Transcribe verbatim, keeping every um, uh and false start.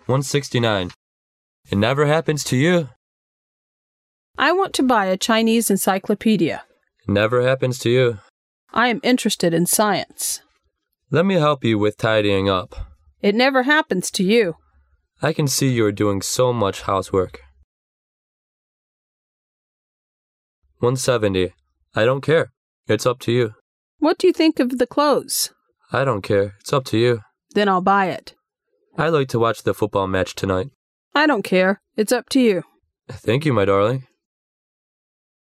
one sixty-nine. It never happens to you. I want to buy a Chinese encyclopedia. It never happens to you. I am interested in science. Let me help you with tidying up. It never happens to you. I can see you are doing so much housework. one seventy. I don't care. It's up to you. What do you think of the clothes? I don't care. It's up to you. Then I'll buy it. I'd like to watch the football match tonight. I don't care. It's up to you. Thank you, my darling.